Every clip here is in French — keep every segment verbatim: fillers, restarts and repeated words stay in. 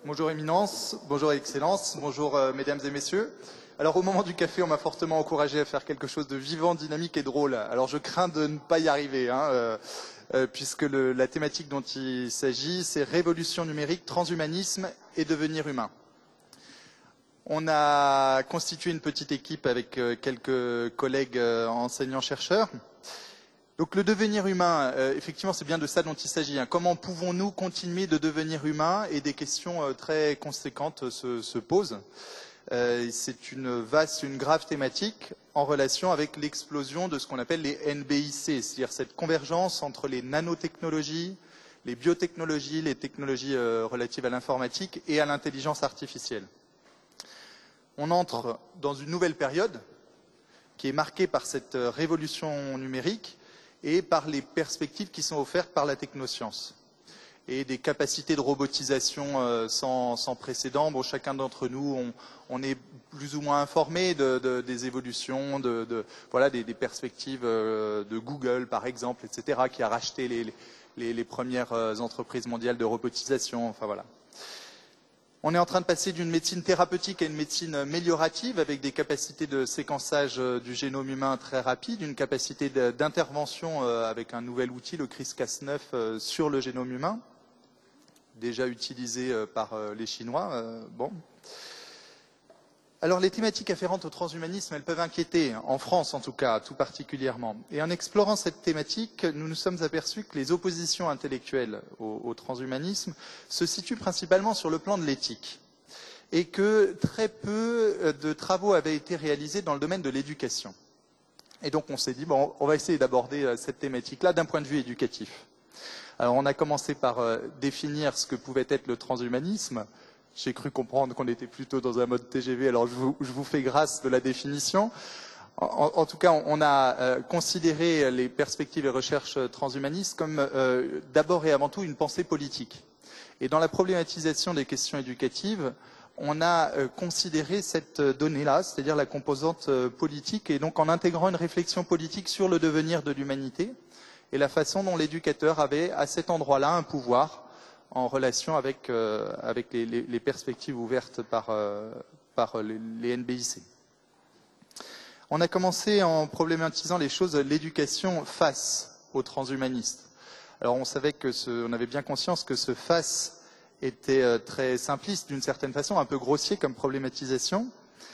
Bonjour Éminence, bonjour Excellence, bonjour euh, Mesdames et Messieurs. Alors au moment du café, on m'a fortement encouragé à faire quelque chose de vivant, dynamique et drôle. Alors je crains de ne pas y arriver, hein, euh, euh, puisque le, la thématique dont il s'agit, c'est révolution numérique, transhumanisme et devenir humain. On a constitué une petite équipe avec euh, quelques collègues euh, enseignants-chercheurs. Donc le devenir humain, euh, effectivement, c'est bien de ça dont il s'agit. Hein. Comment pouvons-nous continuer de devenir humains? Et des questions euh, très conséquentes se, se posent. Euh, c'est une vaste, une grave thématique en relation avec l'explosion de ce qu'on appelle les N B I C, c'est-à-dire cette convergence entre les nanotechnologies, les biotechnologies, les technologies euh, relatives à l'informatique et à l'intelligence artificielle. On entre dans une nouvelle période qui est marquée par cette révolution numérique et par les perspectives qui sont offertes par la technoscience et des capacités de robotisation euh, sans, sans précédent. Bon, chacun d'entre nous, on, on est plus ou moins informé de, de, des évolutions, de, de, voilà, des, des perspectives euh, de Google, par exemple, et cetera, qui a racheté les, les, les premières entreprises mondiales de robotisation. Enfin, voilà. On est en train de passer d'une médecine thérapeutique à une médecine améliorative avec des capacités de séquençage du génome humain très rapides, une capacité d'intervention avec un nouvel outil, le CRISPR Cas neuf, sur le génome humain, déjà utilisé par les Chinois. Bon. Alors les thématiques afférentes au transhumanisme, elles peuvent inquiéter, en France en tout cas, tout particulièrement. Et en explorant cette thématique, nous nous sommes aperçus que les oppositions intellectuelles au, au transhumanisme se situent principalement sur le plan de l'éthique. Et que très peu de travaux avaient été réalisés dans le domaine de l'éducation. Et donc on s'est dit, bon, on va essayer d'aborder cette thématique-là d'un point de vue éducatif. Alors on a commencé par euh, définir ce que pouvait être le transhumanisme. J'ai cru comprendre qu'on était plutôt dans un mode T G V, alors je vous, je vous fais grâce de la définition. En, en tout cas, on a euh, considéré les perspectives et recherches transhumanistes comme euh, d'abord et avant tout une pensée politique. Et dans la problématisation des questions éducatives, on a euh, considéré cette donnée-là, c'est-à-dire la composante euh, politique, et donc en intégrant une réflexion politique sur le devenir de l'humanité et la façon dont l'éducateur avait à cet endroit-là un pouvoir en relation avec, euh, avec les, les, les perspectives ouvertes par, euh, par les, les N B I C. On a commencé en problématisant les choses, l'éducation face aux transhumanistes. Alors on savait que ce, on avait bien conscience que ce face était euh, très simpliste d'une certaine façon, un peu grossier comme problématisation.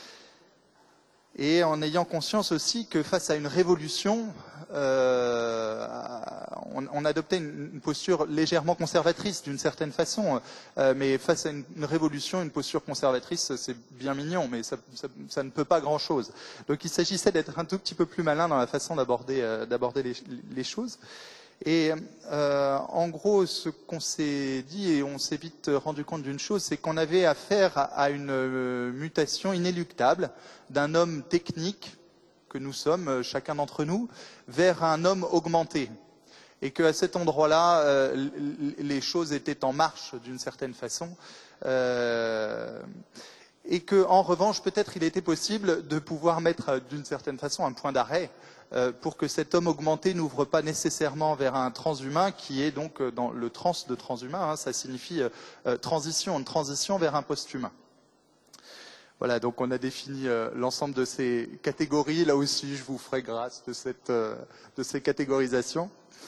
Et en ayant conscience aussi que face à une révolution, euh, on, on adoptait une, une posture légèrement conservatrice d'une certaine façon, euh, mais face à une, une révolution, une posture conservatrice, c'est bien mignon, mais ça, ça, ça ne peut pas grand-chose. Donc il s'agissait d'être un tout petit peu plus malin dans la façon d'aborder euh, d'aborder les, les choses. Et euh, en gros, ce qu'on s'est dit, et on s'est vite rendu compte d'une chose, c'est qu'on avait affaire à une euh, mutation inéluctable d'un homme technique, que nous sommes, chacun d'entre nous, vers un homme augmenté. Et qu'à cet endroit-là, euh, les choses étaient en marche d'une certaine façon. Euh, et qu'en revanche, peut-être il était possible de pouvoir mettre d'une certaine façon un point d'arrêt pour que cet homme augmenté n'ouvre pas nécessairement vers un transhumain qui est donc dans le trans de transhumain, hein, ça signifie euh, transition, une transition vers un post-humain. Voilà, donc on a défini euh, l'ensemble de ces catégories. Là aussi, je vous ferai grâce de, cette, euh, de ces catégorisations.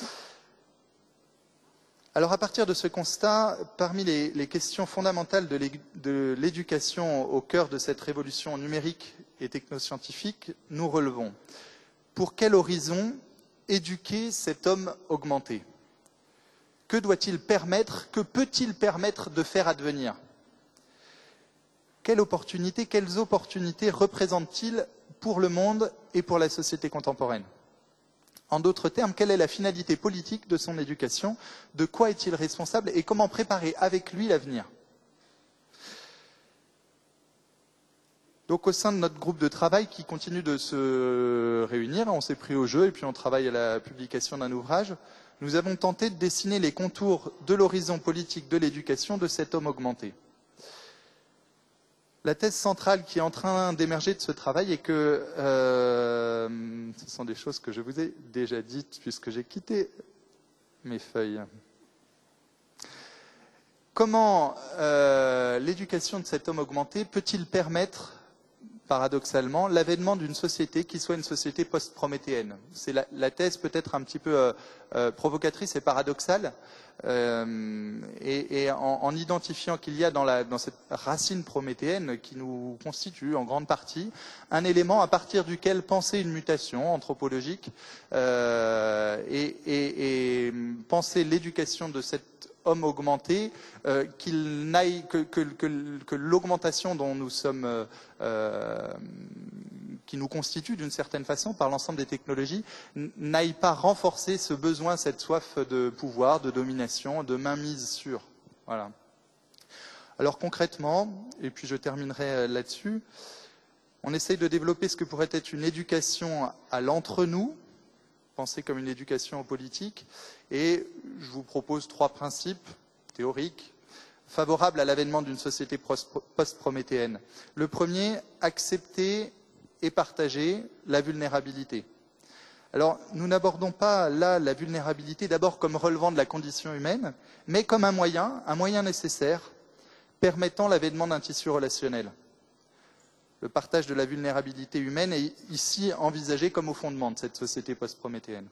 Alors à partir de ce constat, parmi les, les questions fondamentales de l'éducation au cœur de cette révolution numérique et technoscientifique, nous relevons: pour quel horizon éduquer cet homme augmenté? Que doit-il permettre, que peut-il permettre de faire advenir? Quelle opportunité, quelles opportunités représente-t-il pour le monde et pour la société contemporaine? En d'autres termes, quelle est la finalité politique de son éducation? De quoi est-il responsable et comment préparer avec lui l'avenir? Donc au sein de notre groupe de travail qui continue de se réunir, on s'est pris au jeu et puis on travaille à la publication d'un ouvrage, nous avons tenté de dessiner les contours de l'horizon politique de l'éducation de cet homme augmenté. La thèse centrale qui est en train d'émerger de ce travail est que, euh, ce sont des choses que je vous ai déjà dites puisque j'ai quitté mes feuilles. Comment euh, l'éducation de cet homme augmenté peut-il permettre, paradoxalement, l'avènement d'une société qui soit une société post-prométhéenne? C'est la, la thèse peut-être un petit peu euh, euh, provocatrice et paradoxale, euh, et, et en, en identifiant qu'il y a dans, la, dans cette racine prométhéenne qui nous constitue en grande partie un élément à partir duquel penser une mutation anthropologique euh, et, et, et penser l'éducation de cette homme augmenté, euh, qu'il n'aille que, que, que, que l'augmentation dont nous sommes, euh, euh, qui nous constitue d'une certaine façon par l'ensemble des technologies, n'aille pas renforcer ce besoin, cette soif de pouvoir, de domination, de mainmise sur. Voilà. Alors concrètement, et puis je terminerai là-dessus, on essaye de développer ce que pourrait être une éducation à l'entre-nous, pensée comme une éducation politique, et je vous propose trois principes théoriques favorables à l'avènement d'une société post-prométhéenne. Le premier, accepter et partager la vulnérabilité. Alors, nous n'abordons pas là la vulnérabilité d'abord comme relevant de la condition humaine, mais comme un moyen, un moyen nécessaire, permettant l'avènement d'un tissu relationnel. Le partage de la vulnérabilité humaine est ici envisagé comme au fondement de cette société post-prométhéenne.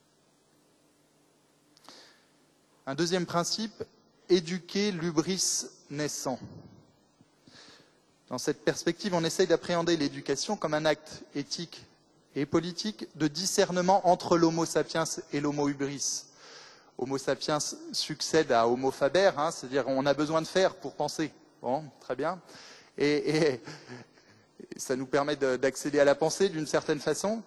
Un deuxième principe, éduquer l'hubris naissant. Dans cette perspective, on essaye d'appréhender l'éducation comme un acte éthique et politique de discernement entre l'homo sapiens et l'homo hubris. Homo sapiens succède à homo faber, hein, c'est-à-dire on a besoin de faire pour penser. Bon, très bien. Et, et ça nous permet d'accéder à la pensée d'une certaine façon.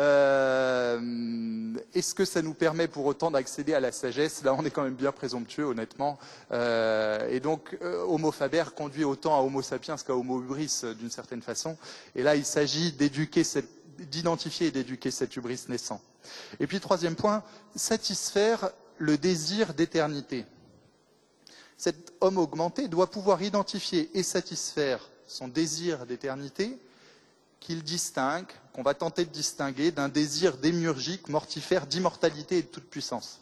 Euh, Est-ce que ça nous permet pour autant d'accéder à la sagesse? Là, on est quand même bien présomptueux, honnêtement. Euh, et donc, euh, Homo faber conduit autant à Homo sapiens qu'à Homo hubris, euh, d'une certaine façon. Et là, il s'agit d'éduquer, d'identifier et d'éduquer cet hubris naissant. Et puis, troisième point, satisfaire le désir d'éternité. Cet homme augmenté doit pouvoir identifier et satisfaire son désir d'éternité, qu'il distingue, qu'on va tenter de distinguer d'un désir démiurgique, mortifère, d'immortalité et de toute puissance.